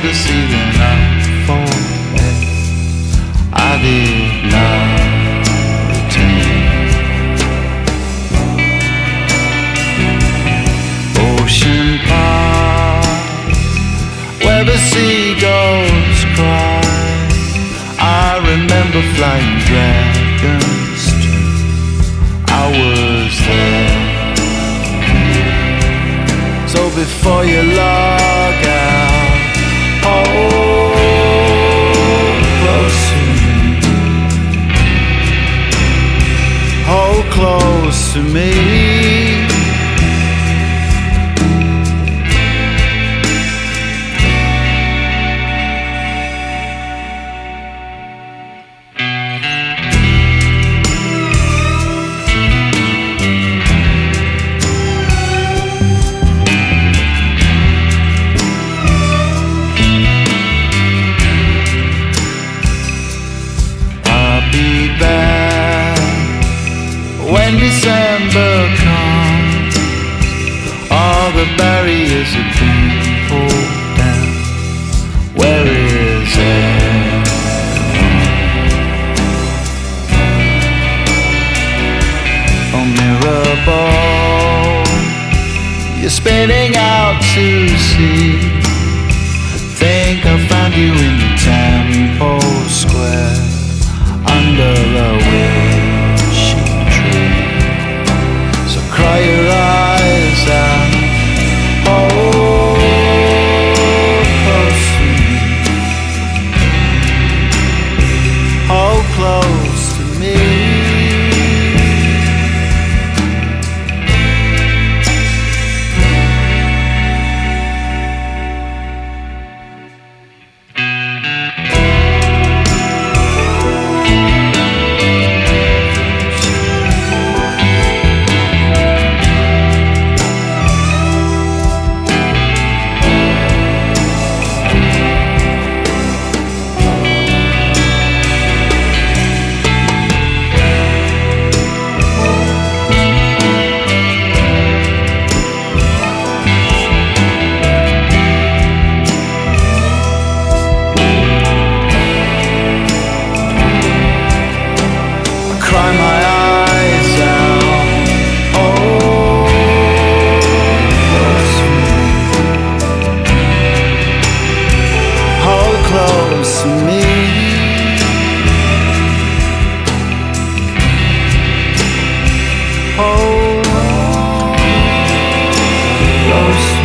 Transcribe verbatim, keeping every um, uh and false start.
the ceiling unfold. I did not return. Ocean Park, where the seagulls cry. I remember flying dragons too. I was there. So before you log out, hold close to me. Hold close to me. When December comes, all the barriers have been pulled down. Where is everyone? Oh, mirror ball, you're spinning out to sea. Think I found you in the Temple Square, under the windshield tree. So cry your eyes out, hold close to me, hold close to me. Cry my eyes out, hold close to me, hold close to me, hold close to me.